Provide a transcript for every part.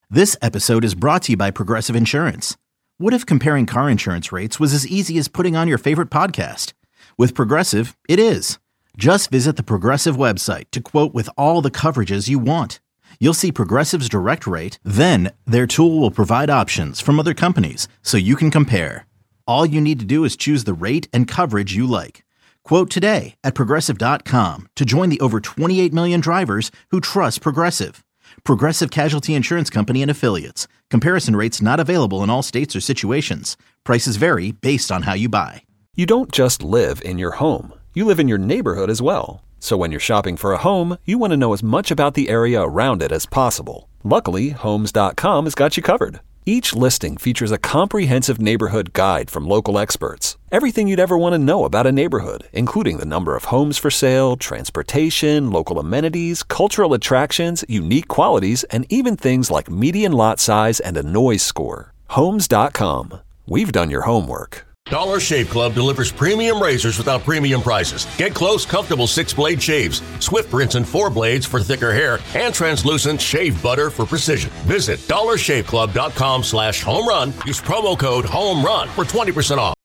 This episode is brought to you by Progressive Insurance. What if comparing car insurance rates was as easy as putting on your favorite podcast? With Progressive, it is. Just visit the Progressive website to quote with all the coverages you want. You'll see Progressive's direct rate, then their tool will provide options from other companies so you can compare. All you need to do is choose the rate and coverage you like. Quote today at Progressive.com to join the over 28 million drivers who trust Progressive. Progressive Casualty Insurance Company and Affiliates. Comparison rates not available in all states or situations. Prices vary based on how you buy. You don't just live in your home. You live in your neighborhood as well. So when you're shopping for a home, you want to know as much about the area around it as possible. Luckily, Homes.com has got you covered. Each listing features a comprehensive neighborhood guide from local experts. Everything you'd ever want to know about a neighborhood, including the number of homes for sale, transportation, local amenities, cultural attractions, unique qualities, and even things like median lot size and a noise score. Homes.com. We've done your homework. Dollar Shave Club delivers premium razors without premium prices. Get close, comfortable 6-blade shaves, swift rinse and 4 blades for thicker hair, and translucent shave butter for precision. Visit dollarshaveclub.com/homerun. Use promo code HOMERUN for 20% off.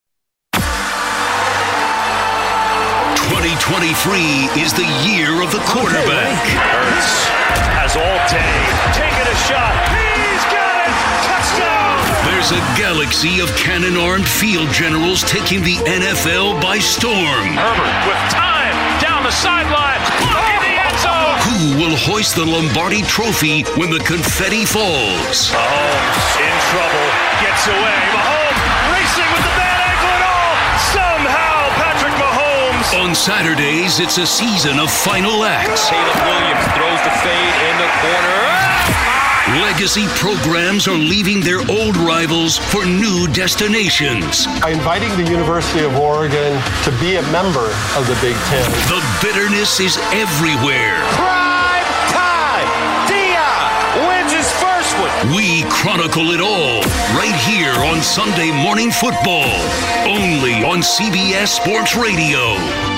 2023 is the year of the quarterback. Hurts has all day. Taking a shot. He's got it. Touchdown. There's a galaxy of cannon-armed field generals taking the NFL by storm. Herbert with time. Down the sideline. In the end zone. Who will hoist the Lombardi Trophy when the confetti falls? Mahomes in trouble. Gets away. Mahomes racing with the bad ankle and all. Somehow Patrick Mahomes. On Saturdays, it's a season of final acts. Caleb Williams throws the fade in the corner. Legacy programs are leaving their old rivals for new destinations. By inviting the University of Oregon to be a member of the Big Ten. The bitterness is everywhere. Prime time. Dion wins his first one. We chronicle it all right here on Sunday Morning Football, only on CBS Sports Radio.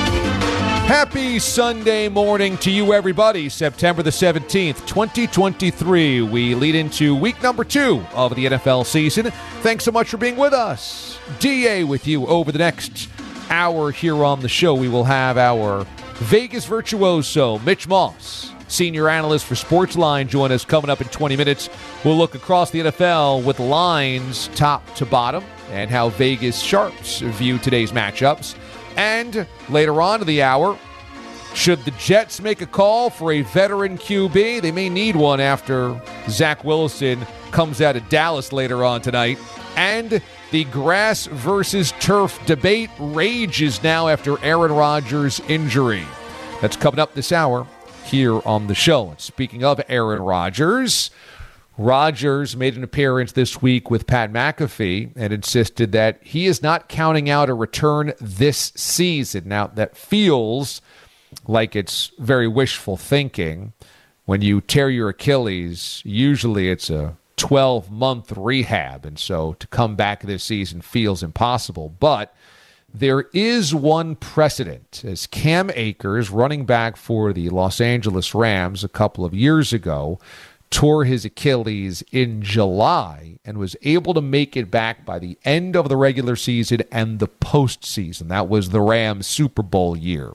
Happy Sunday morning to you, everybody. September the 17th, 2023. We lead into week number 2 of the NFL season. Thanks so much for being with us. DA with you over the next hour here on the show. We will have our Vegas virtuoso, Mitch Moss, senior analyst for Sportsline, join us coming up in 20 minutes. We'll look across the NFL with lines top to bottom and how Vegas Sharps view today's matchups. And later on in the hour, should the Jets make a call for a veteran QB? They may need one after Zach Wilson comes out of Dallas later on tonight. And the grass versus turf debate rages now after Aaron Rodgers' injury. That's coming up this hour here on the show. And speaking of Aaron Rodgers, Rodgers made an appearance this week with Pat McAfee and insisted that he is not counting out a return this season. Now, that feels like it's very wishful thinking. When you tear your Achilles, usually it's a 12-month rehab, and so to come back this season feels impossible. But there is one precedent, as Cam Akers, running back for the Los Angeles Rams a couple of years ago, tore his Achilles in July and was able to make it back by the end of the regular season and the postseason. That was the Rams Super Bowl year.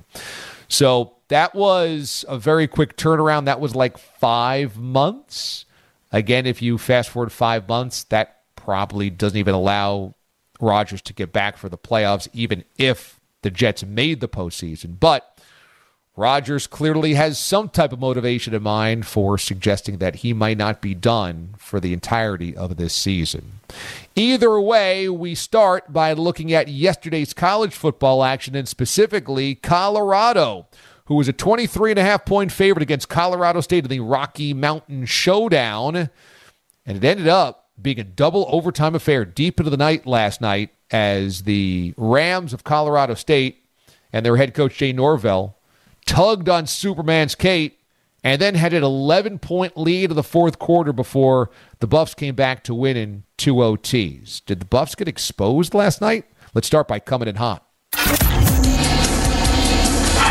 So that was a very quick turnaround. That was like 5 months. Again, if you fast forward 5 months, that probably doesn't even allow Rodgers to get back for the playoffs, even if the Jets made the postseason. But Rodgers clearly has some type of motivation in mind for suggesting that he might not be done for the entirety of this season. Either way, we start by looking at yesterday's college football action, and specifically Colorado, who was a 23.5-point favorite against Colorado State in the Rocky Mountain Showdown. And it ended up being a double overtime affair deep into the night last night as the Rams of Colorado State and their head coach Jay Norvell tugged on Superman's Kate and then had an 11-point lead in the fourth quarter before the Buffs came back to win in 2 OTs. Did the Buffs get exposed last night? Let's start by coming in hot.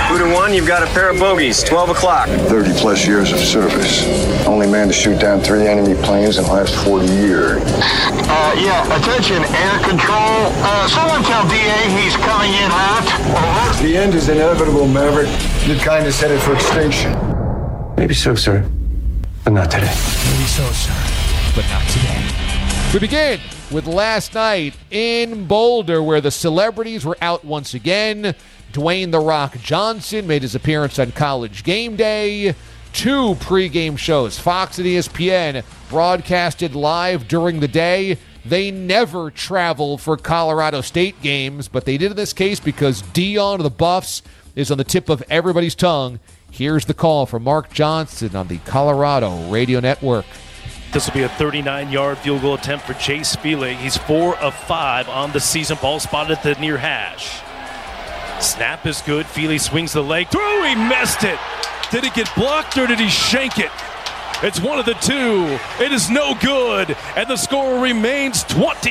Buddha 1, you've got a pair of bogeys, 12 o'clock. 30-plus years of service. Only man to shoot down 3 enemy planes in the last 40 years. Attention, air control. Someone tell DA he's coming in hot. The end is inevitable, Maverick. Your kind is headed for extinction. Maybe so, sir, but not today. Maybe so, sir, but not today. We begin with last night in Boulder, where the celebrities were out once again. Dwayne "The Rock" Johnson made his appearance on College Game Day. 2 pregame shows, Fox and ESPN, broadcasted live during the day. They never travel for Colorado State games, but they did in this case because Deion of the Buffs is on the tip of everybody's tongue. Here's the call from Mark Johnson on the Colorado Radio Network. This will be a 39-yard field goal attempt for Chase Feely. He's 4 of 5 on the season. Ball spotted at the near hash. Snap is good. Feely swings the leg. Throw, he missed it. Did it get blocked or did he shank it? It's one of the two. It is no good. And the score remains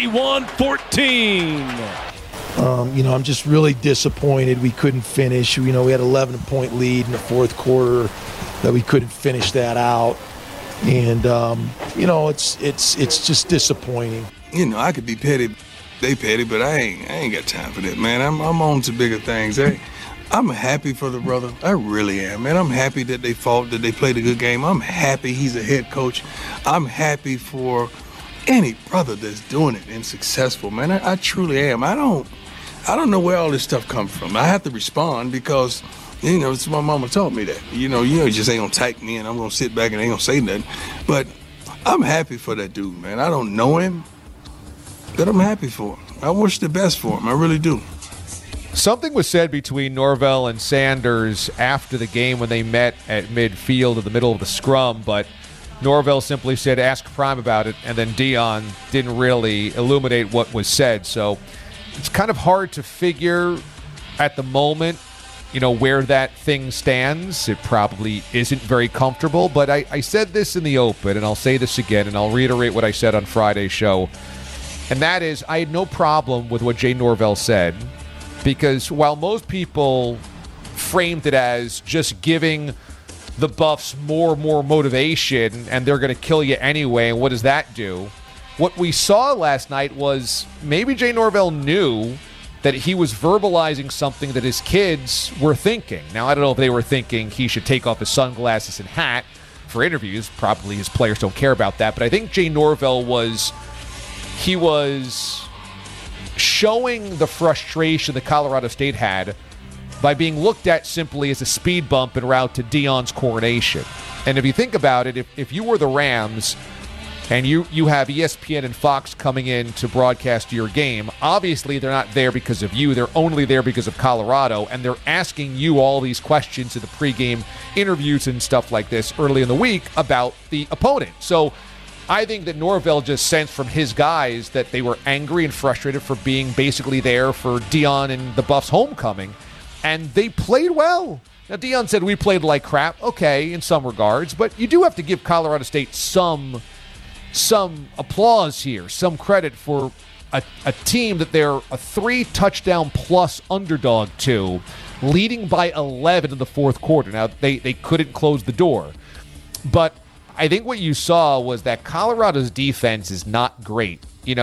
21-14. I'm just really disappointed we couldn't finish. We had 11-point lead in the fourth quarter that we couldn't finish that out. And, it's just disappointing. I could be petty. They petty, but I ain't got time for that, man. I'm on to bigger things. I'm happy for the brother. I really am, man. I'm happy that they fought, that they played a good game. I'm happy he's a head coach. I'm happy for any brother that's doing it and successful, man. I truly am. I don't know where all this stuff comes from. I have to respond because, it's my mama taught me that. You just ain't gonna type me and I'm gonna sit back and ain't gonna say nothing. But I'm happy for that dude, man. I don't know him, but I'm happy for him. I wish the best for him. I really do. Something was said between Norvell and Sanders after the game when they met at midfield in the middle of the scrum, but Norvell simply said, ask Prime about it, and then Deion didn't really illuminate what was said. So it's kind of hard to figure at the moment, where that thing stands. It probably isn't very comfortable, but I said this in the open, and I'll say this again, and I'll reiterate what I said on Friday's show, and that is I had no problem with what Jay Norvell said, because while most people framed it as just giving the Buffs more motivation and they're going to kill you anyway, and what does that do? What we saw last night was maybe Jay Norvell knew that he was verbalizing something that his kids were thinking. Now, I don't know if they were thinking he should take off his sunglasses and hat for interviews. Probably his players don't care about that. But I think Jay Norvell was showing the frustration that Colorado State had by being looked at simply as a speed bump en route to Deion's coronation. And if you think about it, if you were the Rams and you have ESPN and Fox coming in to broadcast your game, obviously they're not there because of you. They're only there because of Colorado, and they're asking you all these questions in the pregame interviews and stuff like this early in the week about the opponent. So I think that Norvell just sensed from his guys that they were angry and frustrated for being basically there for Deion and the Buffs' homecoming, and they played well. Now, Deion said we played like crap. Okay, in some regards, but you do have to give Colorado State some applause here, some credit for a team that they're a 3-touchdown-plus underdog to, leading by 11 in the fourth quarter. Now, they couldn't close the door, but I think what you saw was that Colorado's defense is not great.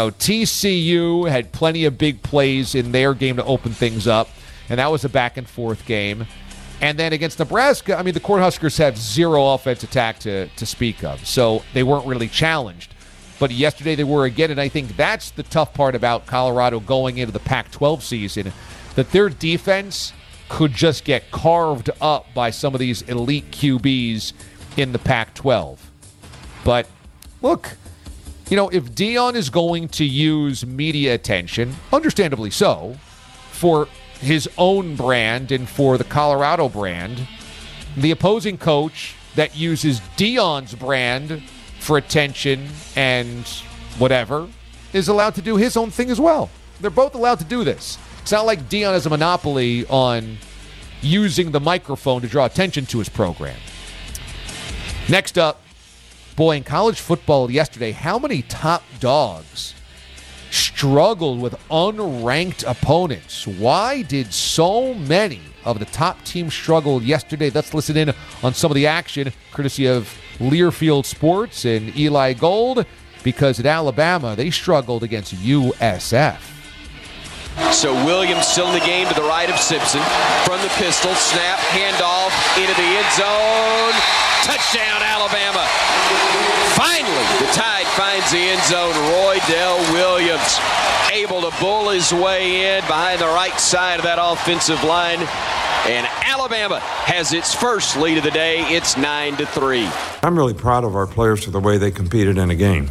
TCU had plenty of big plays in their game to open things up, and that was a back-and-forth game. And then against Nebraska, the Cornhuskers have zero offense attack to speak of, so they weren't really challenged. But yesterday they were again, and I think that's the tough part about Colorado going into the Pac-12 season, that their defense could just get carved up by some of these elite QBs in the Pac-12. But look, if Deion is going to use media attention, understandably so, for his own brand and for the Colorado brand, the opposing coach that uses Deion's brand for attention and whatever is allowed to do his own thing as well. They're both allowed to do this. It's not like Deion has a monopoly on using the microphone to draw attention to his program. Next up, in college football yesterday, how many top dogs struggled with unranked opponents? Why did so many of the top team struggled yesterday. Let's listen in on some of the action, courtesy of Learfield Sports and Eli Gold, because at Alabama, they struggled against USF. So Williams still in the game to the right of Simpson. From the pistol, snap, handoff into the end zone. Touchdown, Alabama. Finally, the Tide finds the end zone. Roydell Williams able to bull his way in behind the right side of that offensive line. And Alabama has its first lead of the day. It's 9-3. I'm really proud of our players for the way they competed in a game.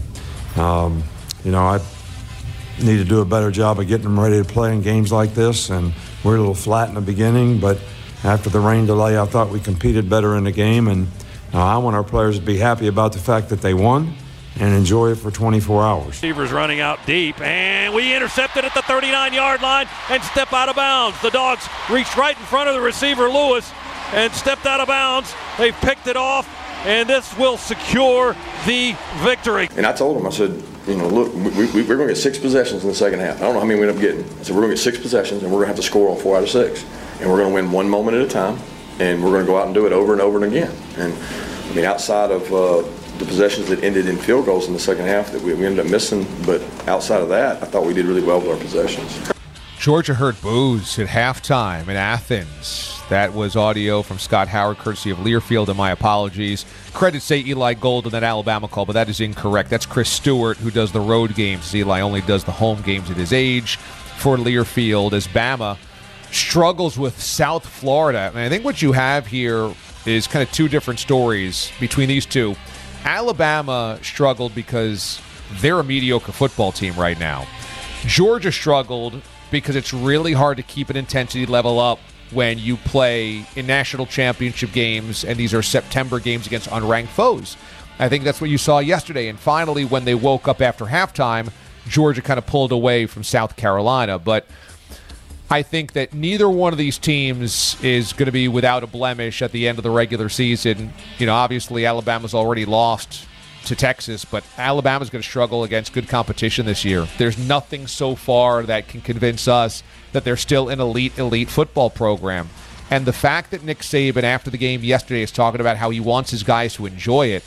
I need to do a better job of getting them ready to play in games like this, and we're a little flat in the beginning, but after the rain delay, I thought we competed better in the game, and I want our players to be happy about the fact that they won and enjoy it for 24 hours. Receivers running out deep, and we intercepted at the 39-yard line and step out of bounds. The Dogs reached right in front of the receiver, Lewis, and stepped out of bounds. They picked it off, and this will secure the victory. And I told them, I said, look, we're going to get 6 possessions in the second half. I don't know how many we end up getting. I said, we're going to get 6 possessions, and we're going to have to score on 4 out of 6. And we're going to win one moment at a time, and we're going to go out and do it over and over and again. And, outside of the possessions that ended in field goals in the second half that we ended up missing, but outside of that, I thought we did really well with our possessions. Georgia heard boos at halftime in Athens. That was audio from Scott Howard, courtesy of Learfield, and my apologies. Credits say Eli Gold on that Alabama call, but that is incorrect. That's Chris Stewart, who does the road games. Eli only does the home games at his age for Learfield, as Bama struggles with South Florida. And I think what you have here is kind of two different stories between these two. Alabama struggled because they're a mediocre football team right now. Georgia struggled because it's really hard to keep an intensity level up when you play in national championship games, and these are September games against unranked foes. I think that's what you saw yesterday. And finally, when they woke up after halftime, Georgia kind of pulled away from South Carolina. But I think that neither one of these teams is going to be without a blemish at the end of the regular season. Obviously, Alabama's already lost to Texas, but Alabama's going to struggle against good competition this year. There's nothing so far that can convince us that they're still an elite football program. And the fact that Nick Saban, after the game yesterday, is talking about how he wants his guys to enjoy it.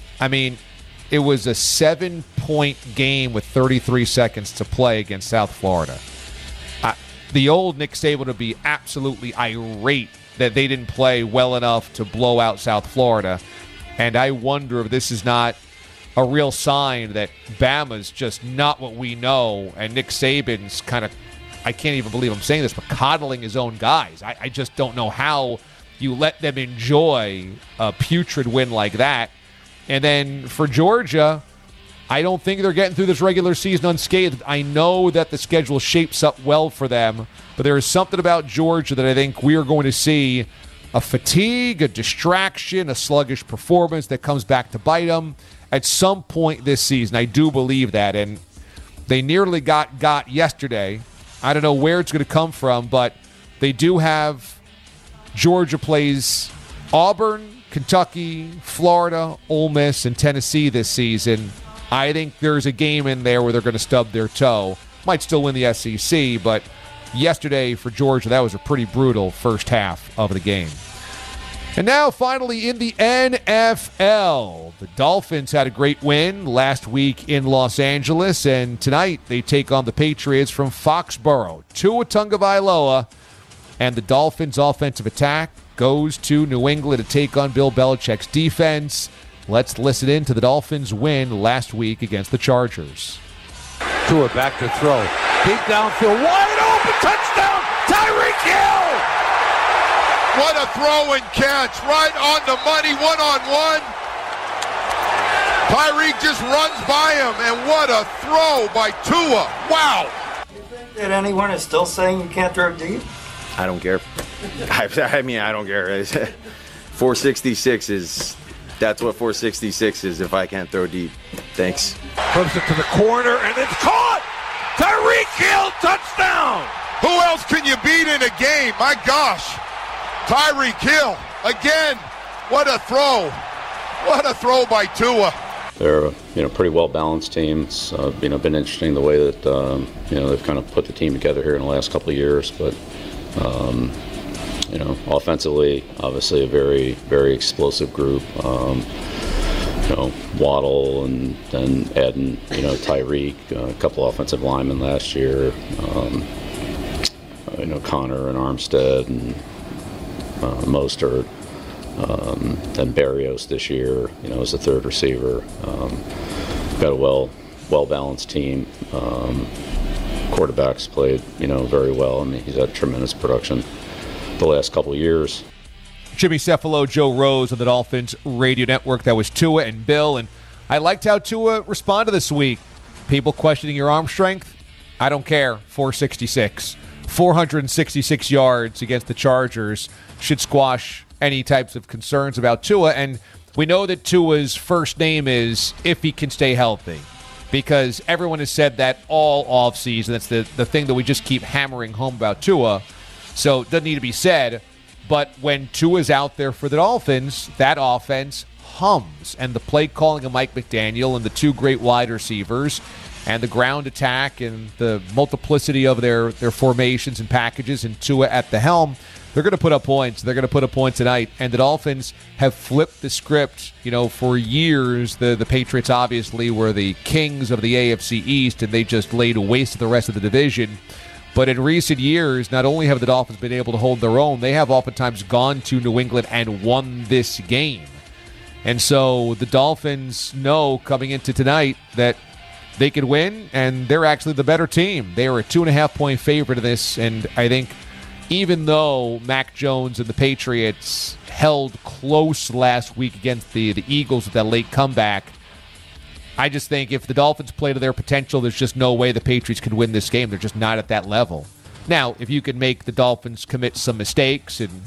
It was a 7-point game with 33 seconds to play against South Florida. The old Nick Saban would be absolutely irate that they didn't play well enough to blow out South Florida. And I wonder if this is not a real sign that Bama's just not what we know, and Nick Saban's kind of, I can't even believe I'm saying this, but coddling his own guys. I just don't know how you let them enjoy a putrid win like that. And then for Georgia, I don't think they're getting through this regular season unscathed. I know that the schedule shapes up well for them, but there is something about Georgia that I think we are going to see a fatigue, a distraction, a sluggish performance that comes back to bite them at some point this season. I do believe that, and they nearly got yesterday. I don't know where it's going to come from, but they do have Georgia plays Auburn, Kentucky, Florida, Ole Miss, and Tennessee this season. I think there's a game in there where they're going to stub their toe. Might still win the SEC, but yesterday for Georgia, that was a pretty brutal first half of the game. And now, finally, in the NFL, the Dolphins had a great win last week in Los Angeles, and tonight they take on the Patriots from Foxborough. Tua Tagovailoa, and the Dolphins' offensive attack goes to New England to take on Bill Belichick's defense. Let's listen in to the Dolphins' win last week against the Chargers. Tua back to throw. Deep downfield, wide open, touchdown, Tyreek Hill! What a throw and catch, right on the money, one-on-one. Tyreek just runs by him, and what a throw by Tua. Wow. You think that anyone is still saying you can't throw deep? I don't care. I don't care. 466 is... That's what 466 is if I can't throw deep. Thanks. Flips it to the corner, and it's caught! Tyreek Hill, touchdown! Who else can you beat in a game? My gosh. Tyreek Hill, again, what a throw. What a throw by Tua. They're a pretty well-balanced team. It's been interesting the way that they've kind of put the team together here in the last couple of years. But Offensively, obviously a very, very explosive group. Waddle and then adding, Tyreek, a couple offensive linemen last year, Connor and Armstead and Mostert, then Berrios this year, as a third receiver. Got a well-balanced team. Quarterbacks played, very well. I mean, he's had tremendous production the last couple of years. Jimmy Cefalo, Joe Rose on the Dolphins radio network. That was Tua and Bill. And I liked how Tua responded this week. People questioning your arm strength? I don't care. 466. 466 yards against the Chargers should squash any types of concerns about Tua. And we know that Tua's first name is if he can stay healthy, because everyone has said that all offseason. That's the thing that we just keep hammering home about Tua. So it doesn't need to be said. But when Tua's out there for the Dolphins, that offense hums. And the play calling of Mike McDaniel and the two great wide receivers and the ground attack and the multiplicity of their formations and packages and Tua at the helm, they're going to put up points. They're going to put up points tonight. And the Dolphins have flipped the script. For years, the Patriots obviously were the kings of the AFC East, and they just laid waste to the rest of the division. But in recent years, not only have the Dolphins been able to hold their own, they have oftentimes gone to New England and won this game. And so the Dolphins know coming into tonight that they could win, and they're actually the better team. They are a 2.5-point favorite in this, and I think even though Mac Jones and the Patriots held close last week against the Eagles with that late comeback, I just think if the Dolphins play to their potential, there's just no way the Patriots could win this game. They're just not at that level. Now, if you could make the Dolphins commit some mistakes, and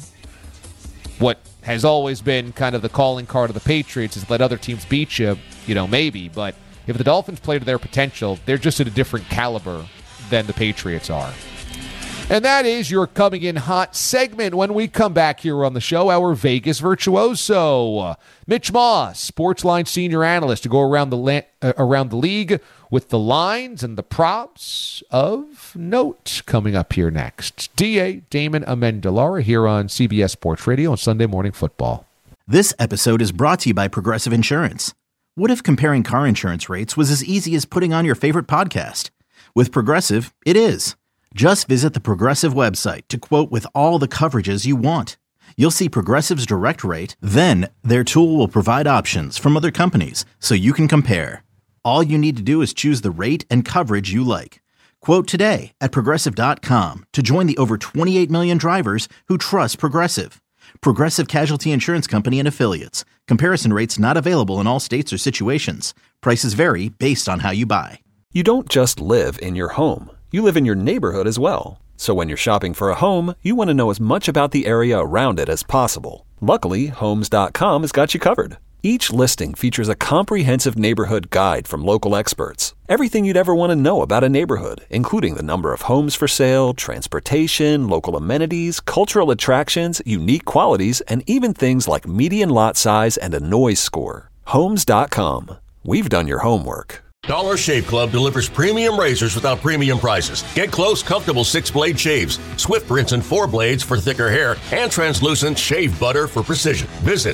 what has always been kind of the calling card of the Patriots is let other teams beat you, maybe. But if the Dolphins play to their potential, they're just at a different caliber than the Patriots are. And that is your Coming In Hot segment. When we come back here on the show, our Vegas virtuoso, Mitch Moss, Sportsline senior analyst, to go around the league with the lines and the props of note. Coming up here next, D.A. Damon Amendolara here on CBS Sports Radio on Sunday Morning Football. This episode is brought to you by Progressive Insurance. What if comparing car insurance rates was as easy as putting on your favorite podcast? With Progressive, it is. Just visit the Progressive website to quote with all the coverages you want. You'll see Progressive's direct rate, then their tool will provide options from other companies so you can compare. All you need to do is choose the rate and coverage you like. Quote today at Progressive.com to join the over 28 million drivers who trust Progressive. Progressive Casualty Insurance Company and Affiliates. Comparison rates not available in all states or situations. Prices vary based on how you buy. You don't just live in your home. You live in your neighborhood as well. So when you're shopping for a home, you want to know as much about the area around it as possible. Luckily, Homes.com has got you covered. Each listing features a comprehensive neighborhood guide from local experts. Everything you'd ever want to know about a neighborhood, including the number of homes for sale, transportation, local amenities, cultural attractions, unique qualities, and even things like median lot size and a noise score. Homes.com. We've done your homework. Dollar Shave Club delivers premium razors without premium prices. Get close, comfortable 6-blade shaves, Swift rinse and 4 blades for thicker hair, and translucent shave butter for precision. Visit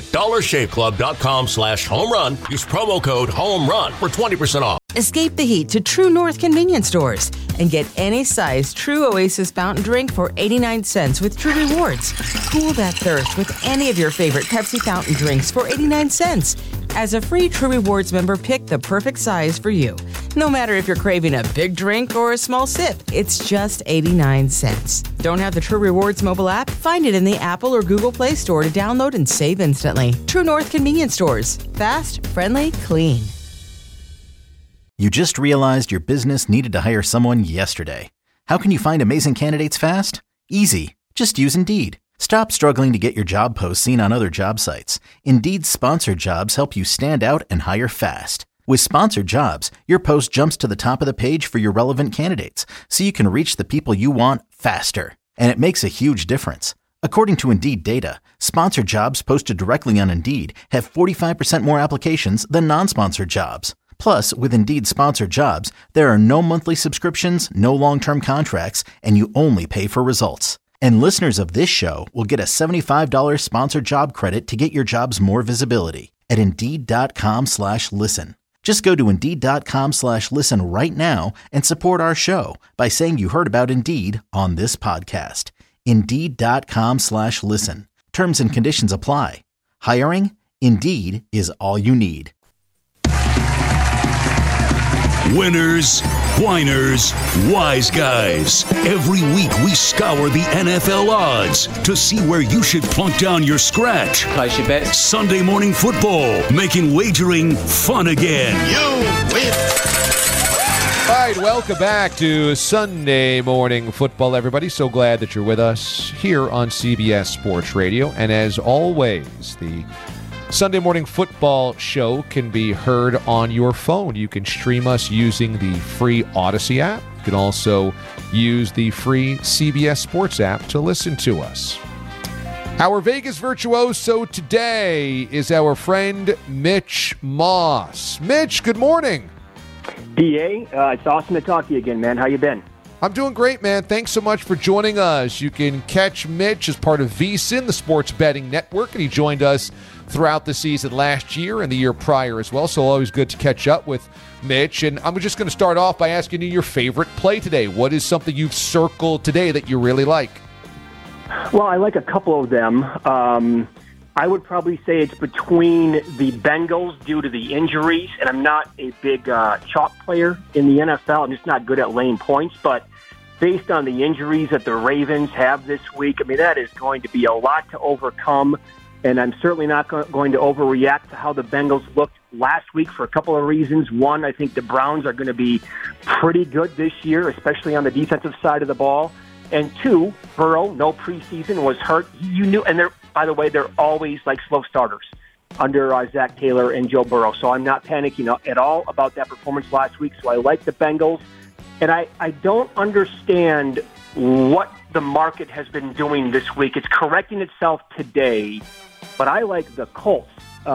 dollarshaveclub.com/homerun. Use promo code HOMERUN for 20% off. Escape the heat to True North convenience stores and get any size True Oasis fountain drink for 89 cents with True Rewards. Cool that thirst with any of your favorite Pepsi fountain drinks for 89 cents. As a free True Rewards member, pick the perfect size for you. No matter if you're craving a big drink or a small sip, it's just 89 cents. Don't have the True Rewards mobile app? Find it in the Apple or Google Play Store to download and save instantly. True North convenience stores. Fast, friendly, clean. You just realized your business needed to hire someone yesterday. How can you find amazing candidates fast? Easy. Just use Indeed. Stop struggling to get your job posts seen on other job sites. Indeed's sponsored jobs help you stand out and hire fast. With sponsored jobs, your post jumps to the top of the page for your relevant candidates, so you can reach the people you want faster. And it makes a huge difference. According to Indeed data, sponsored jobs posted directly on Indeed have 45% more applications than non-sponsored jobs. Plus, with Indeed sponsored jobs, there are no monthly subscriptions, no long-term contracts, and you only pay for results. And listeners of this show will get a $75 sponsored job credit to get your jobs more visibility at Indeed.com/listen. Just go to Indeed.com/listen right now and support our show by saying you heard about Indeed on this podcast. Indeed.com/listen. Terms and conditions apply. Hiring? Indeed is all you need. Winners, whiners, wise guys. Every week we scour the NFL odds to see where you should plunk down your scratch. Place your bet. Sunday Morning Football, making wagering fun again. You win. All right, welcome back to Sunday Morning Football, everybody. So glad that you're with us here on CBS Sports Radio. And as always, the Sunday Morning Football show can be heard on your phone. You can stream us using the free Odyssey app. You can also use the free CBS Sports app to listen to us. Our Vegas virtuoso today is our friend Mitch Moss. Mitch, good morning. DA, it's awesome to talk to you again, man. How you been? I'm doing great, man. Thanks so much for joining us. You can catch Mitch as part of VSiN, the sports betting network, and he joined us throughout the season last year and the year prior as well, so always good to catch up with Mitch. And I'm just going to start off by asking you your favorite play today. What is something you've circled today that you really like? Well, I like a couple of them. I would probably say it's between the Bengals due to the injuries, and I'm not a big chalk player in the NFL. I'm just not good at laying points, but based on the injuries that the Ravens have this week, I mean, that is going to be a lot to overcome, and I'm certainly not going to overreact to how the Bengals looked last week for a couple of reasons. One, I think the Browns are going to be pretty good this year, especially on the defensive side of the ball. And two, Burrow, no preseason, was hurt. You knew, and by the way, they're always like slow starters under Zach Taylor and Joe Burrow. So I'm not panicking at all about that performance last week. So I like the Bengals. And I don't understand what the market has been doing this week. It's correcting itself today, but I like the Colts.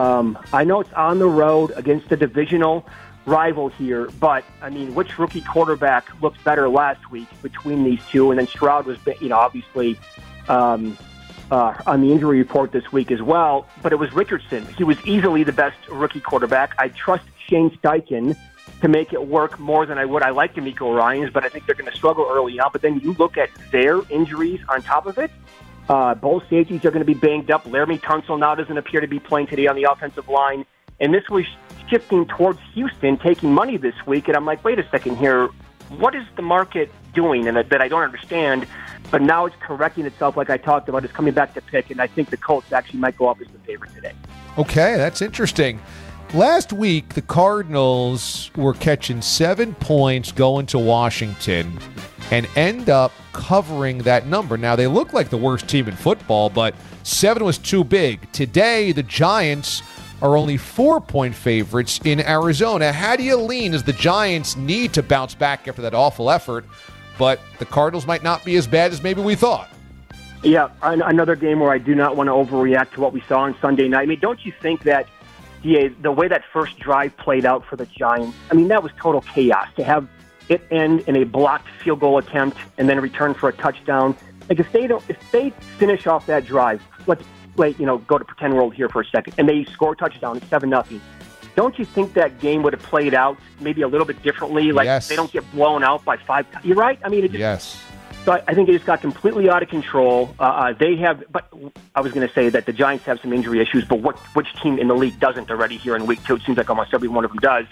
I know it's on the road against a divisional rival here, but I mean, which rookie quarterback looked better last week between these two? And then Stroud was, obviously on the injury report this week as well. But it was Richardson. He was easily the best rookie quarterback. I trust Shane Steichen to make it work more than I would. I like DeMeco Ryans, but I think they're going to struggle early on. But then you look at their injuries on top of it. Both safeties are going to be banged up. Laramie Tunsil now doesn't appear to be playing today on the offensive line. And this was shifting towards Houston, taking money this week. And I'm like, wait a second here. What is the market doing? And that I don't understand. But now it's correcting itself like I talked about. It's coming back to pick. And I think the Colts actually might go up as the favorite today. Okay, that's interesting. Last week, the Cardinals were catching 7 points going to Washington and end up covering that number. Now, they look like the worst team in football, but 7 was too big. Today, the Giants are only 4-point favorites in Arizona. How do you lean as the Giants need to bounce back after that awful effort, but the Cardinals might not be as bad as maybe we thought? Yeah, another game where I do not want to overreact to what we saw on Sunday night. I mean, don't you think that the way that first drive played out for the Giants, I mean, that was total chaos. To have it end in a blocked field goal attempt and then return for a touchdown. Like if they finish off that drive, let's go to pretend world here for a second, and they score a touchdown, it's 7-0. Don't you think that game would have played out maybe a little bit differently? Like yes. They don't get blown out by 5. You're right. I mean, yes. So I think they just got completely out of control. They have, but I was going to say that the Giants have some injury issues, but which team in the league doesn't already here in week 2? It seems like almost every one of them does.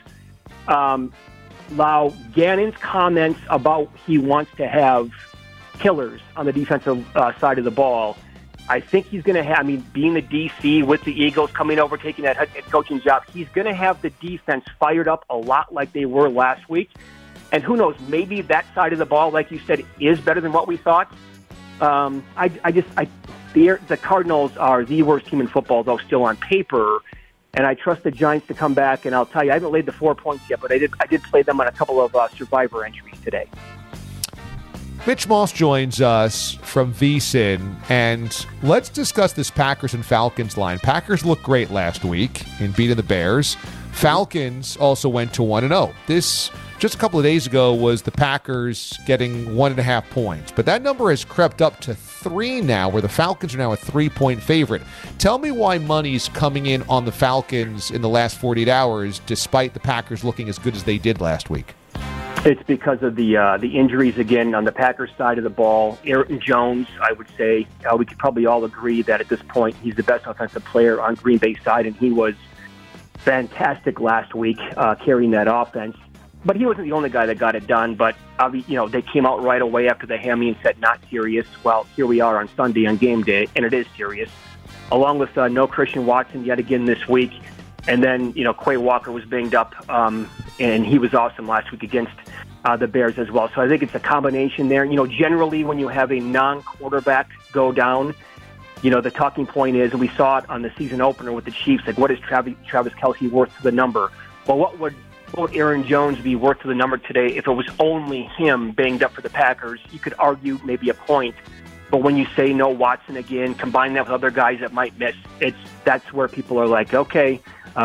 Now, Gannon's comments about he wants to have killers on the defensive side of the ball, I think he's going to have, being the DC with the Eagles coming over, taking that head coaching job, he's going to have the defense fired up a lot like they were last week. And who knows, maybe that side of the ball, like you said, is better than what we thought. The Cardinals are the worst team in football, though still on paper. And I trust the Giants to come back. And I'll tell you, I haven't laid the 4 points yet, but I did play them on a couple of survivor entries today. Mitch Moss joins us from VSiN, and let's discuss this Packers and Falcons line. Packers looked great last week in beating the Bears. Falcons also went to 1-0. This just a couple of days ago was the Packers getting 1.5 points. But that number has crept up to 3 now, where the Falcons are now a 3-point favorite. Tell me why money's coming in on the Falcons in the last 48 hours, despite the Packers looking as good as they did last week. It's because of the injuries again on the Packers side of the ball. Aaron Jones, I would say, we could probably all agree that at this point he's the best offensive player on Green Bay's side, and he was fantastic last week carrying that offense. But he wasn't the only guy that got it done. But they came out right away after the hammy and said not serious. Well, here we are on Sunday on game day, and it is serious. Along with no Christian Watson yet again this week. And then, Quay Walker was banged up, and he was awesome last week against the Bears as well. So I think it's a combination there. Generally when you have a non-quarterback go down, the talking point is, and we saw it on the season opener with the Chiefs, like what is Travis Kelce worth to the number? Well, what would Aaron Jones be worth to the number today if it was only him banged up for the Packers? You could argue maybe a point. But when you say no Watson again, combine that with other guys that might miss, that's where people are like, okay,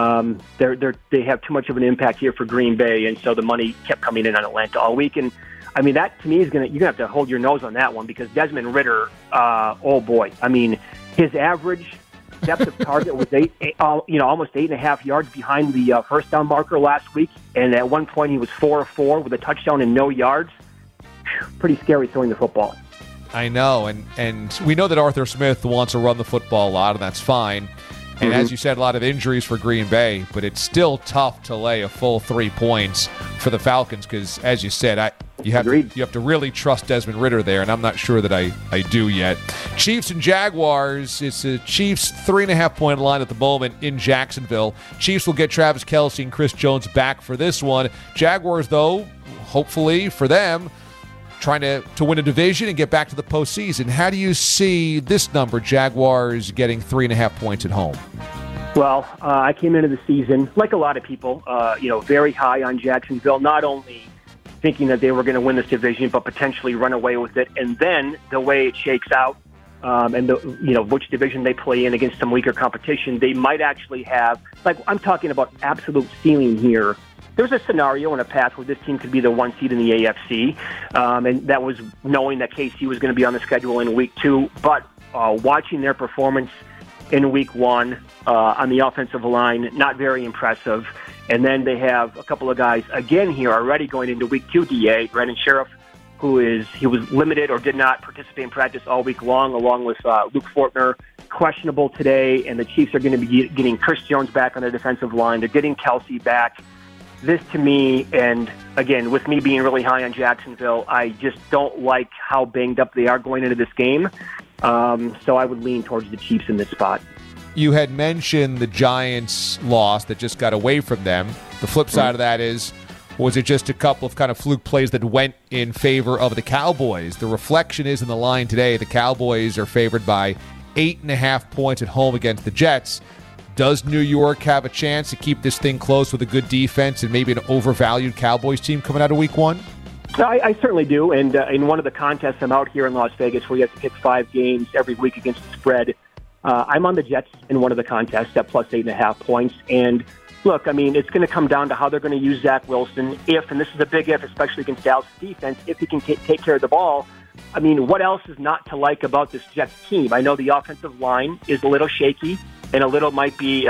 they have too much of an impact here for Green Bay, and so the money kept coming in on Atlanta all week. And I mean, that to me is you're gonna have to hold your nose on that one, because Desmond Ridder, oh boy, I mean, his average depth of target was almost 8.5 yards behind the first down marker last week, and at one point he was 4 of 4 with a touchdown and no yards. Pretty scary throwing the football. I know, and we know that Arthur Smith wants to run the football a lot, and that's fine. And as you said, a lot of injuries for Green Bay, but it's still tough to lay a full 3 points for the Falcons because, as you said, you have to really trust Desmond Ridder there, and I'm not sure that I do yet. Chiefs and Jaguars, it's a Chiefs 3.5-point line at the moment in Jacksonville. Chiefs will get Travis Kelce and Chris Jones back for this one. Jaguars, though, hopefully for them, trying to win a division and get back to the postseason. How do you see this number, Jaguars getting 3.5 points at home? Well, I came into the season, like a lot of people, very high on Jacksonville, not only thinking that they were going to win this division, but potentially run away with it. And then the way it shakes out, and which division they play in against some weaker competition, they might actually have, like I'm talking about absolute ceiling here. There's a scenario and a path where this team could be the 1 seed in the AFC, and that was knowing that KC was going to be on the schedule in Week 2. But watching their performance in Week 1 on the offensive line, not very impressive. And then they have a couple of guys, again here, already going into Week 2, DA, Brandon Sheriff, he was limited or did not participate in practice all week long, along with Luke Fortner, questionable today. And the Chiefs are going to be getting Chris Jones back on their defensive line. They're getting Kelce back. This to me, and again, with me being really high on Jacksonville, I just don't like how banged up they are going into this game. So I would lean towards the Chiefs in this spot. You had mentioned the Giants' loss that just got away from them. The flip side of that is, was it just a couple of kind of fluke plays that went in favor of the Cowboys? The reflection is in the line today, the Cowboys are favored by 8.5 points at home against the Jets. Does New York have a chance to keep this thing close with a good defense and maybe an overvalued Cowboys team coming out of Week 1? I certainly do. And in one of the contests I'm out here in Las Vegas where you have to pick 5 games every week against the spread, I'm on the Jets in one of the contests at plus 8.5 points. And look, I mean, it's going to come down to how they're going to use Zach Wilson if, and this is a big if, especially against Dallas defense, if he can take care of the ball. I mean, what else is not to like about this Jets team? I know the offensive line is a little shaky. And a little might be,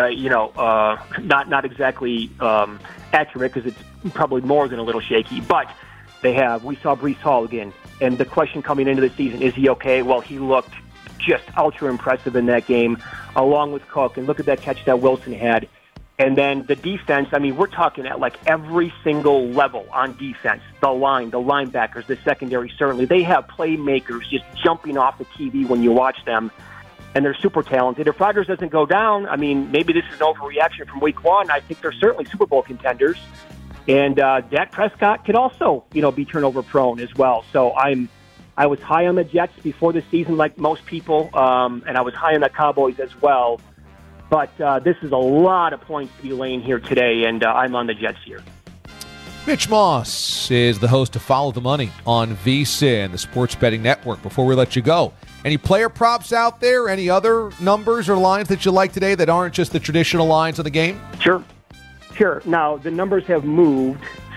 not exactly accurate because it's probably more than a little shaky. But we saw Breece Hall again. And the question coming into the season, is he okay? Well, he looked just ultra impressive in that game, along with Cook. And look at that catch that Wilson had. And then the defense, I mean, we're talking at like every single level on defense. The line, the linebackers, the secondary, certainly. They have playmakers just jumping off the TV when you watch them. And they're super talented. If Rodgers doesn't go down, I mean, maybe this is an overreaction from Week 1. I think they're certainly Super Bowl contenders. And Dak Prescott could also, be turnover prone as well. So I was high on the Jets before the season, like most people, and I was high on the Cowboys as well. But this is a lot of points to be laying here today, and I'm on the Jets here. Mitch Moss is the host of Follow the Money on VSiN, the Sports Betting Network. Before we let you go, any player props out there? Any other numbers or lines that you like today that aren't just the traditional lines of the game? Sure. Now, the numbers have moved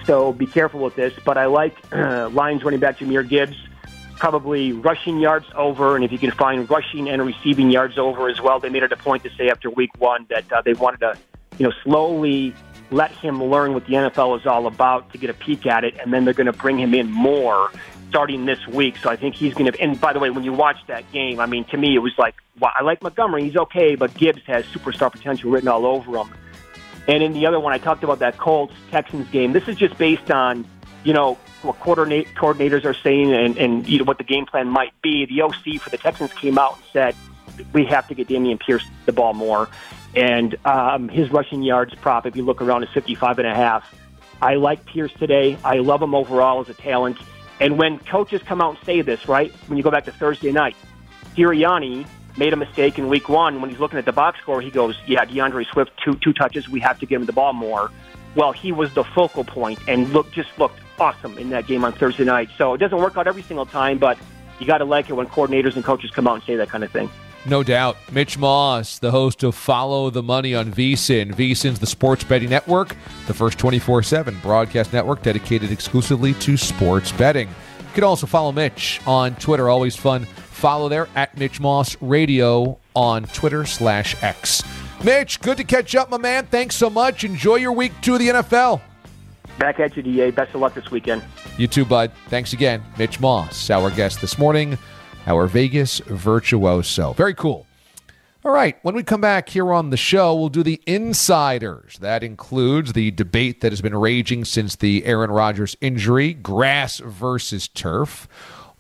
So be careful with this. But I like Lions running back Jahmyr Gibbs, probably rushing yards over, and if you can find rushing and receiving yards over as well. They made it a point to say after week 1 that they wanted to, slowly let him learn what the NFL is all about to get a peek at it, and then they're going to bring him in more starting this week. So I think he's going to – and by the way, when you watch that game, I mean, to me it was like, wow, I like Montgomery. He's okay, but Gibbs has superstar potential written all over him. And in the other one, I talked about that Colts-Texans game. This is just based on, what coordinators are saying and what the game plan might be. The OC for the Texans came out and said, we have to get Dameon Pierce the ball more. And his rushing yards prop, if you look around, is 55.5. I like Pierce today. I love him overall as a talent. And when coaches come out and say this, right, when you go back to Thursday night, Sirianni made a mistake in week 1. When he's looking at the box score, he goes, DeAndre Swift, two touches. We have to get him the ball more. Well, he was the focal point and just looked awesome in that game on Thursday night. So it doesn't work out every single time, but you got to like it when coordinators and coaches come out and say that kind of thing. No doubt. Mitch Moss, the host of Follow the Money on VSiN. VSiN's the sports betting network, the first 24/7 broadcast network dedicated exclusively to sports betting. You can also follow Mitch on Twitter. Always fun. Follow there at Mitch Moss Radio on Twitter/X. Mitch, good to catch up, my man. Thanks so much. Enjoy your week 2 of the NFL. Back at you, DA. Best of luck this weekend. You too, bud. Thanks again. Mitch Moss, our guest this morning, our Vegas virtuoso. Very cool. All right, when we come back here on the show, we'll do the insiders. That includes the debate that has been raging since the Aaron Rodgers injury, grass versus turf.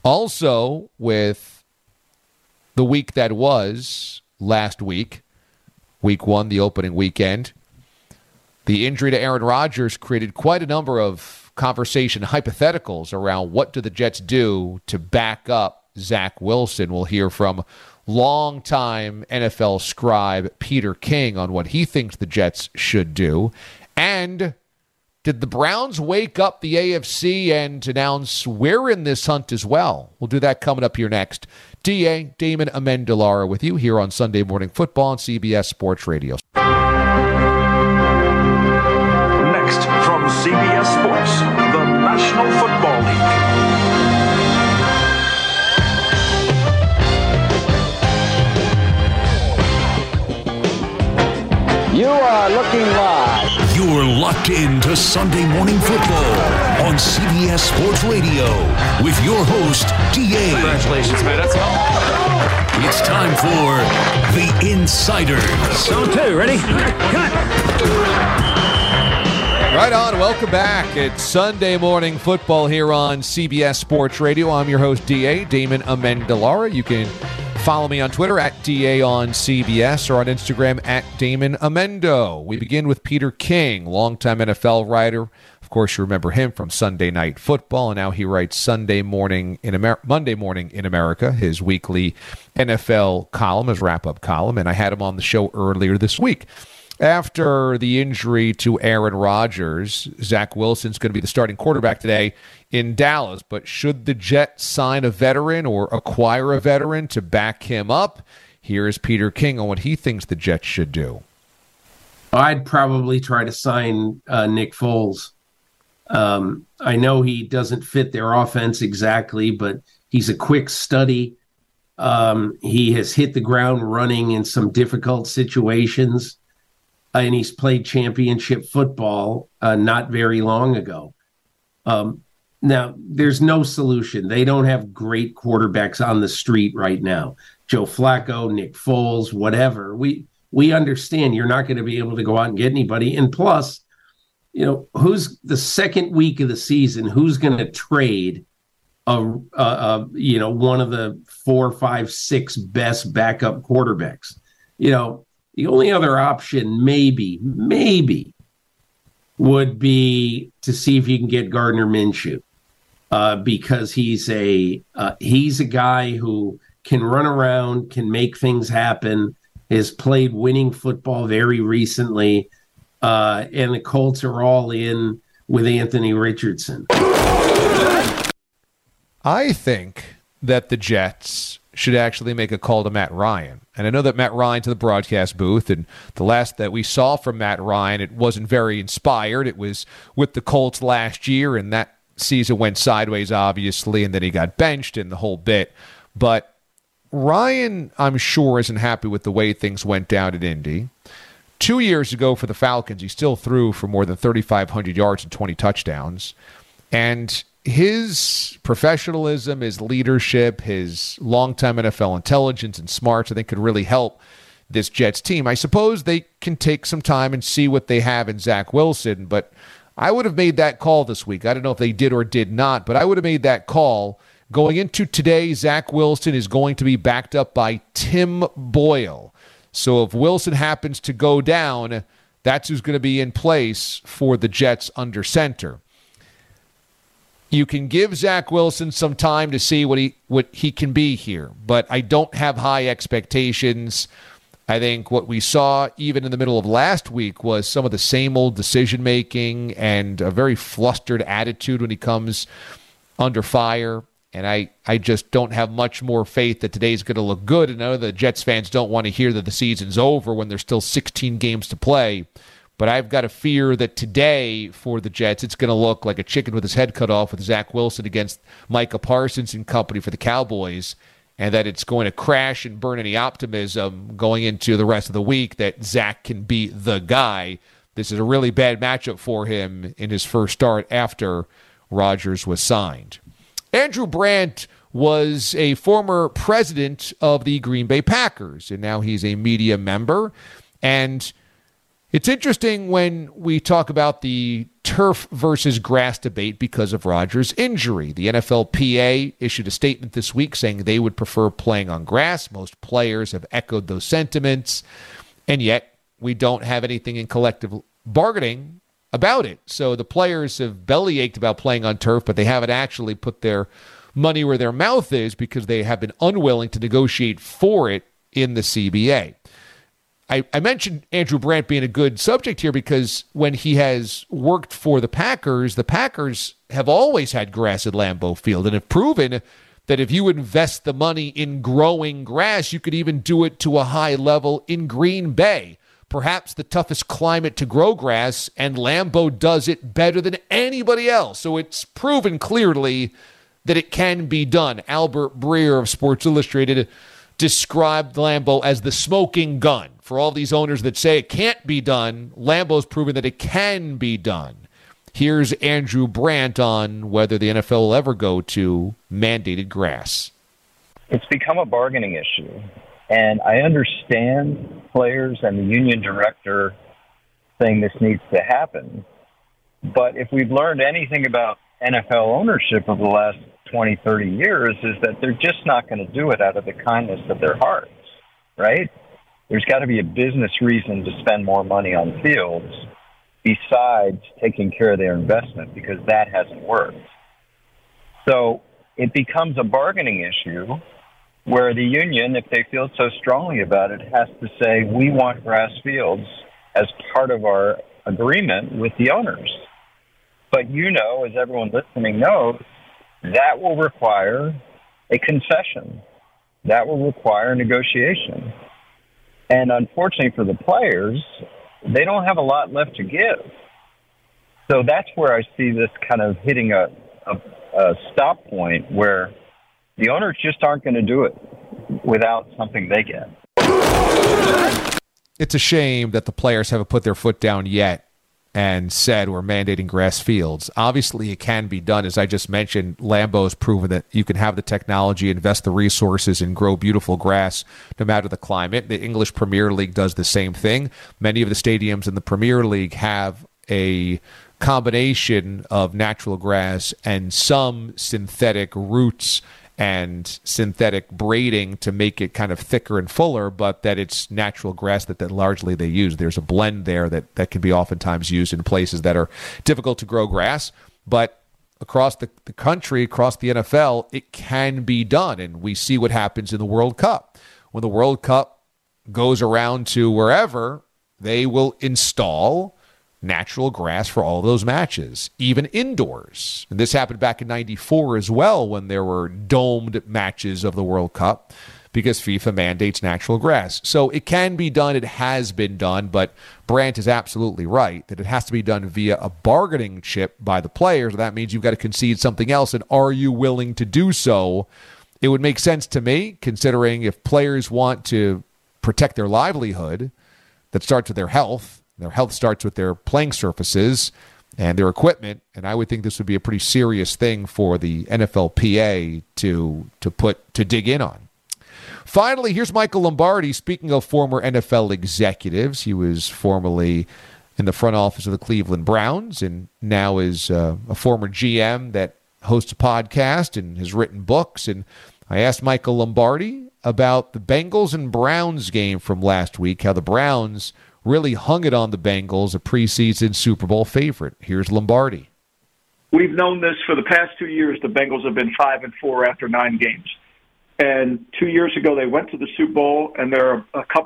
Also, with the week that was last week, week 1, the opening weekend, the injury to Aaron Rodgers created quite a number of conversation hypotheticals around what do the Jets do to back up Zach Wilson. We'll hear from longtime NFL scribe Peter King on what he thinks the Jets should do. And did the Browns wake up the AFC and announce we're in this hunt as well? We'll do that coming up here next. DA Damon Amendolara with you here on Sunday Morning Football on CBS Sports Radio. Next from CBS Sports, the National Football League. You are looking live. You're locked into Sunday Morning Football on CBS Sports Radio with your host, DA. Congratulations, man. That's all. It's time for The Insiders. Zone 2, ready? Cut! Right on. Welcome back. It's Sunday Morning Football here on CBS Sports Radio. I'm your host, DA Damon Amendolara. You can follow me on Twitter at DA on CBS or on Instagram at Damon Amendo. We begin with Peter King, longtime NFL writer. Of course, you remember him from Sunday Night Football, and now he writes Monday Morning in America, his weekly NFL column, his wrap-up column, and I had him on the show earlier this week. After the injury to Aaron Rodgers, Zach Wilson's going to be the starting quarterback today in Dallas. But should the Jets sign a veteran or acquire a veteran to back him up? Here's Peter King on what he thinks the Jets should do. I'd probably try to sign Nick Foles. I know he doesn't fit their offense exactly, but he's a quick study. He has hit the ground running in some difficult situations. And he's played championship football not very long ago. Now, there's no solution. They don't have great quarterbacks on the street right now. Joe Flacco, Nick Foles, whatever. We understand you're not going to be able to go out and get anybody. And plus, who's the second week of the season, who's going to trade one of the 4, 5, 6 best backup quarterbacks? The only other option maybe would be to see if you can get Gardner Minshew, because he's a guy who can run around, can make things happen, has played winning football very recently, and the Colts are all in with Anthony Richardson. I think that the Jets should actually make a call to Matt Ryan. And I know that Matt Ryan's in the broadcast booth, and the last that we saw from Matt Ryan, it wasn't very inspired. It was with the Colts last year, and that season went sideways, obviously, and then he got benched and the whole bit. But Ryan, I'm sure, isn't happy with the way things went down at Indy. 2 years ago for the Falcons, he still threw for more than 3,500 yards and 20 touchdowns. And his professionalism, his leadership, his longtime NFL intelligence and smarts, I think, could really help this Jets team. I suppose they can take some time and see what they have in Zach Wilson, but I would have made that call this week. I don't know if they did or did not, but I would have made that call. Going into today, Zach Wilson is going to be backed up by Tim Boyle. So if Wilson happens to go down, that's who's going to be in place for the Jets under center. You can give Zach Wilson some time to see what he can be here, but I don't have high expectations. I think what we saw even in the middle of last week was some of the same old decision-making and a very flustered attitude when he comes under fire. And I just don't have much more faith that today's going to look good. And I know the Jets fans don't want to hear that the season's over when there's still 16 games to play. But I've got a fear that today for the Jets, it's going to look like a chicken with his head cut off with Zach Wilson against Micah Parsons and company for the Cowboys, and that it's going to crash and burn any optimism going into the rest of the week that Zach can be the guy. This is a really bad matchup for him in his first start after Rodgers was signed. Andrew Brandt was a former president of the Green Bay Packers, and now he's a media member. And it's interesting when we talk about the turf versus grass debate because of Rodgers' injury. The NFLPA issued a statement this week saying they would prefer playing on grass. Most players have echoed those sentiments, and yet we don't have anything in collective bargaining about it. So the players have bellyached about playing on turf, but they haven't actually put their money where their mouth is because they have been unwilling to negotiate for it in the CBA. I mentioned Andrew Brandt being a good subject here because when he has worked for the Packers have always had grass at Lambeau Field and have proven that if you invest the money in growing grass, you could even do it to a high level in Green Bay. Perhaps the toughest climate to grow grass, and Lambeau does it better than anybody else. So it's proven clearly that it can be done. Albert Breer of Sports Illustrated described Lambeau as the smoking gun. For all these owners that say it can't be done, Lambeau's proven that it can be done. Here's Andrew Brandt on whether the NFL will ever go to mandated grass. It's become a bargaining issue. And I understand players and the union director saying this needs to happen. But if we've learned anything about NFL ownership over the last 20, 30 years, is that they're just not going to do it out of the kindness of their hearts, right? There's got to be a business reason to spend more money on fields besides taking care of their investment, because that hasn't worked. So it becomes a bargaining issue where the union, if they feel so strongly about it, has to say, we want grass fields as part of our agreement with the owners. But as everyone listening knows, that will require a concession. That will require negotiation. And unfortunately for the players, they don't have a lot left to give. So that's where I see this kind of hitting a stop point where the owners just aren't going to do it without something they get. It's a shame that the players haven't put their foot down yet and said we're mandating grass fields. Obviously, it can be done. As I just mentioned, Lambeau's proven that you can have the technology, invest the resources, and grow beautiful grass no matter the climate. The English Premier League does the same thing. Many of the stadiums in the Premier League have a combination of natural grass and some synthetic roots and synthetic braiding to make it kind of thicker and fuller, but that it's natural grass that largely they use. There's a blend there that can be oftentimes used in places that are difficult to grow grass, but across the country, across the NFL, it can be done, and we see what happens in the World Cup. When the World Cup goes around to wherever, they will install natural grass for all those matches, even indoors. And this happened back in '94 as well when there were domed matches of the World Cup because FIFA mandates natural grass. So it can be done. It has been done, but Brandt is absolutely right that it has to be done via a bargaining chip by the players. That means you've got to concede something else, and are you willing to do so? It would make sense to me, considering if players want to protect their livelihood, that starts with their health. Their health starts with their playing surfaces and their equipment, and I would think this would be a pretty serious thing for the NFLPA to dig in on. Finally, here's Michael Lombardi. Speaking of former NFL executives, he was formerly in the front office of the Cleveland Browns and now is a former GM that hosts a podcast and has written books. And I asked Michael Lombardi about the Bengals and Browns game from last week, how the Browns really hung it on the Bengals, a preseason Super Bowl favorite. Here's Lombardi. We've known this for the past 2 years. The Bengals have been 5-4 after 9 games. And 2 years ago, they went to the Super Bowl, and they're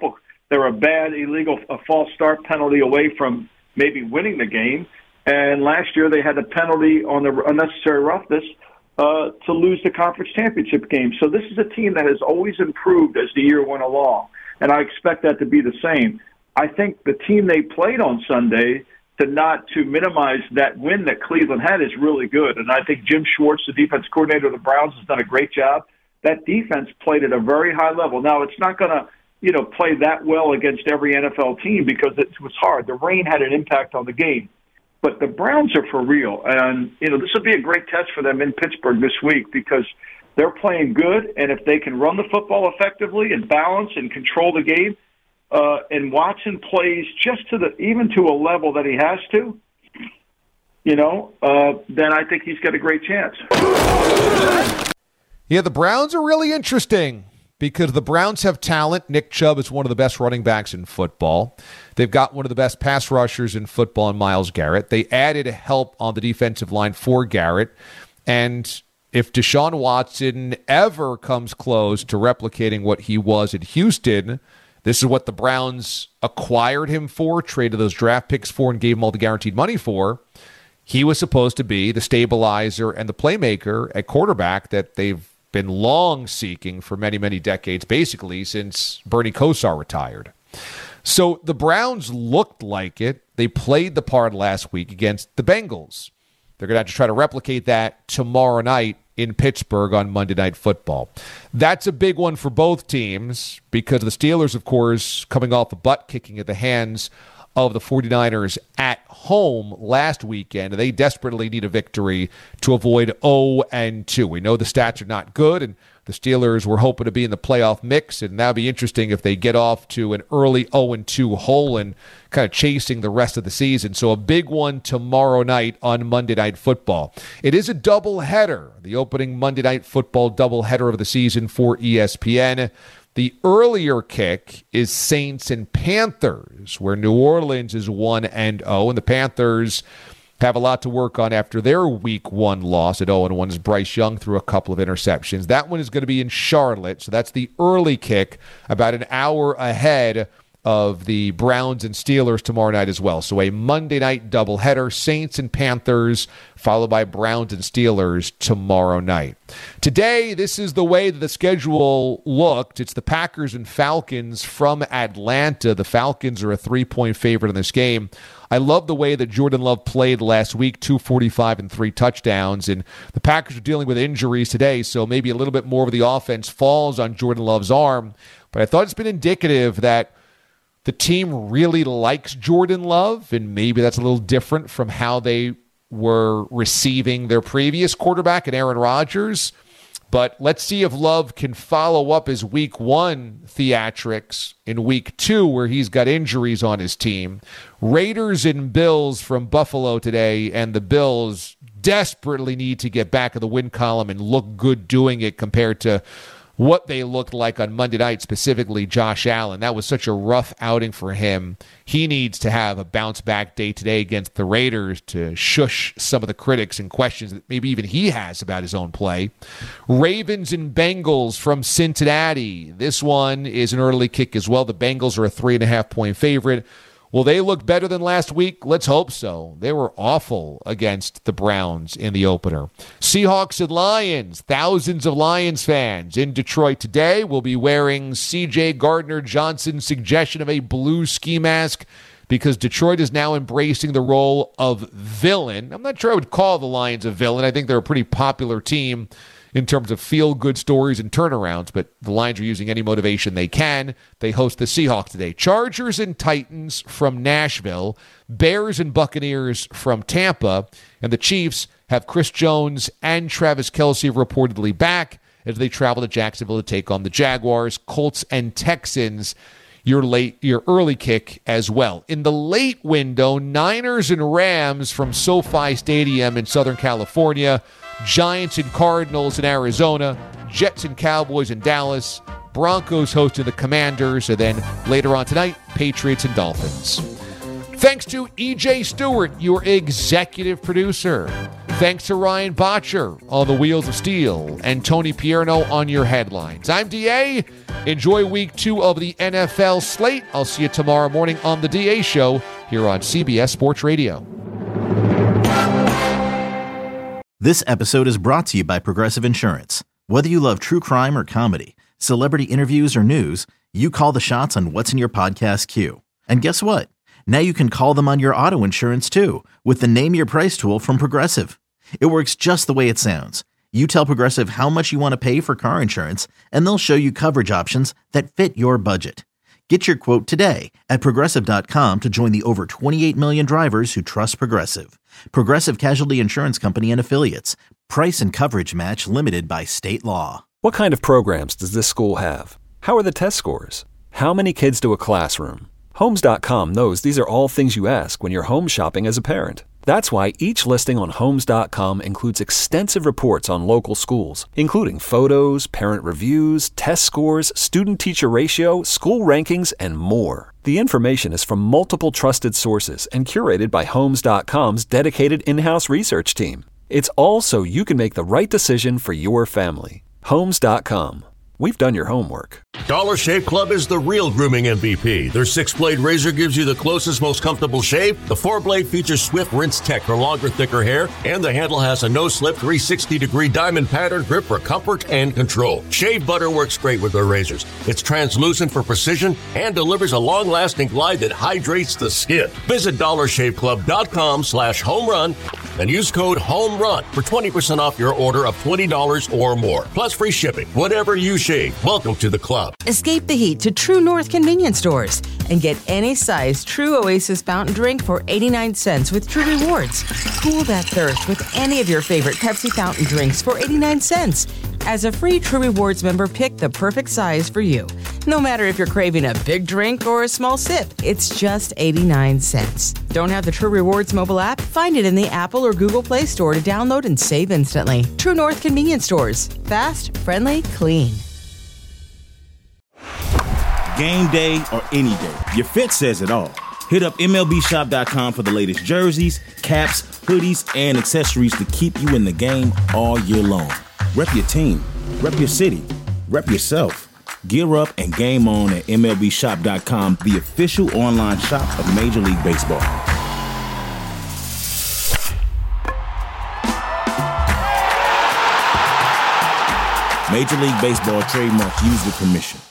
a bad, illegal, a false start penalty away from maybe winning the game. And last year, they had a penalty on the unnecessary roughness to lose the conference championship game. So this is a team that has always improved as the year went along, and I expect that to be the same. I think the team they played on Sunday, to minimize that win that Cleveland had, is really good. And I think Jim Schwartz, the defense coordinator of the Browns, has done a great job. That defense played at a very high level. Now, it's not going to, play that well against every NFL team because it was hard. The rain had an impact on the game. But the Browns are for real. And, this will be a great test for them in Pittsburgh this week because they're playing good. And if they can run the football effectively and balance and control the game, and Watson plays just even to a level that he has to, then I think he's got a great chance. Yeah, the Browns are really interesting because the Browns have talent. Nick Chubb is one of the best running backs in football. They've got one of the best pass rushers in football in Myles Garrett. They added help on the defensive line for Garrett. And if Deshaun Watson ever comes close to replicating what he was at Houston, this is what the Browns acquired him for, traded those draft picks for, and gave him all the guaranteed money for. He was supposed to be the stabilizer and the playmaker at quarterback that they've been long seeking for many, many decades, basically since Bernie Kosar retired. So the Browns looked like it. They played the part last week against the Bengals. They're going to have to try to replicate that tomorrow night in Pittsburgh on Monday Night Football. That's a big one for both teams because the Steelers, of course, coming off a butt kicking at the hands of the 49ers at home last weekend. They desperately need a victory to avoid 0-2. We know the stats are not good, and the Steelers were hoping to be in the playoff mix, and that would be interesting if they get off to an early 0-2 hole and kind of chasing the rest of the season. So a big one tomorrow night on Monday Night Football. It is a doubleheader, the opening Monday Night Football doubleheader of the season for ESPN. The earlier kick is Saints and Panthers, where New Orleans is 1-0, and the Panthers have a lot to work on after their Week 1 loss at 0-1 as Bryce Young threw a couple of interceptions. That one is going to be in Charlotte, so that's the early kick, about an hour ahead of the Browns and Steelers tomorrow night as well. So a Monday night doubleheader, Saints and Panthers, followed by Browns and Steelers tomorrow night. Today, this is the way that the schedule looked. It's the Packers and Falcons from Atlanta. The Falcons are a 3-point favorite in this game. I love the way that Jordan Love played last week, 245 and 3 touchdowns. And the Packers are dealing with injuries today, so maybe a little bit more of the offense falls on Jordan Love's arm. But I thought it's been indicative that the team really likes Jordan Love, and maybe that's a little different from how they were receiving their previous quarterback in Aaron Rodgers. But let's see if Love can follow up his Week 1 theatrics in Week 2, where he's got injuries on his team. Raiders and Bills from Buffalo today, and the Bills desperately need to get back in the win column and look good doing it compared to what they looked like on Monday night, specifically Josh Allen. That was such a rough outing for him. He needs to have a bounce-back day today against the Raiders to shush some of the critics and questions that maybe even he has about his own play. Ravens and Bengals from Cincinnati. This one is an early kick as well. The Bengals are a 3.5-point favorite. Will they look better than last week? Let's hope so. They were awful against the Browns in the opener. Seahawks and Lions. Thousands of Lions fans in Detroit today will be wearing C.J. Gardner-Johnson's suggestion of a blue ski mask because Detroit is now embracing the role of villain. I'm not sure I would call the Lions a villain. I think they're a pretty popular team in terms of feel-good stories and turnarounds, but the Lions are using any motivation they can. They host the Seahawks today. Chargers and Titans from Nashville, Bears and Buccaneers from Tampa, and the Chiefs have Chris Jones and Travis Kelce reportedly back as they travel to Jacksonville to take on the Jaguars. Colts and Texans, your early kick as well. In the late window, Niners and Rams from SoFi Stadium in Southern California, Giants and Cardinals in Arizona, Jets and Cowboys in Dallas, Broncos hosting the Commanders, and then later on tonight, Patriots and Dolphins. Thanks to E.J. Stewart, your executive producer. Thanks to Ryan Botcher on the Wheels of Steel and Tony Pierno on your headlines. I'm DA. Enjoy week 2 of the NFL slate. I'll see you tomorrow morning on the DA Show here on CBS Sports Radio. This episode is brought to you by Progressive Insurance. Whether you love true crime or comedy, celebrity interviews or news, you call the shots on what's in your podcast queue. And guess what? Now you can call them on your auto insurance too with the Name Your Price tool from Progressive. It works just the way it sounds. You tell Progressive how much you want to pay for car insurance, and they'll show you coverage options that fit your budget. Get your quote today at Progressive.com to join the over 28 million drivers who trust Progressive. Progressive Casualty Insurance Company and Affiliates. Price and coverage match limited by state law. What kind of programs does this school have? How are the test scores? How many kids do a classroom? Homes.com knows these are all things you ask when you're home shopping as a parent. That's why each listing on Homes.com includes extensive reports on local schools, including photos, parent reviews, test scores, student-teacher ratio, school rankings, and more. The information is from multiple trusted sources and curated by Homes.com's dedicated in-house research team. It's all so you can make the right decision for your family. Homes.com. We've done your homework. Dollar Shave Club is the real grooming MVP. Their 6-blade razor gives you the closest, most comfortable shave. The 4-blade features Swift Rinse Tech for longer, thicker hair. And the handle has a no-slip 360-degree diamond pattern grip for comfort and control. Shave butter works great with their razors. It's translucent for precision and delivers a long-lasting glide that hydrates the skin. Visit DollarShaveClub.com/homerun and use code HOMERUN for 20% off your order of $20 or more. Plus free shipping. Whatever you shave. Welcome to the club. Escape the heat to True North convenience stores and get any size True Oasis fountain drink for 89 cents with True Rewards. Cool that thirst with any of your favorite Pepsi fountain drinks for 89 cents. As a free True Rewards member, pick the perfect size for you. No matter if you're craving a big drink or a small sip, it's just 89 cents. Don't have the True Rewards mobile app? Find it in the Apple or Google Play Store to download and save instantly. True North convenience stores. Fast, friendly, clean. Game day or any day, your fit says it all. Hit up MLBshop.com for the latest jerseys, caps, hoodies, and accessories to keep you in the game all year long. Rep your team, rep your city, rep yourself. Gear up and game on at MLBshop.com, the official online shop of Major League Baseball. Major League Baseball trademarks used with permission.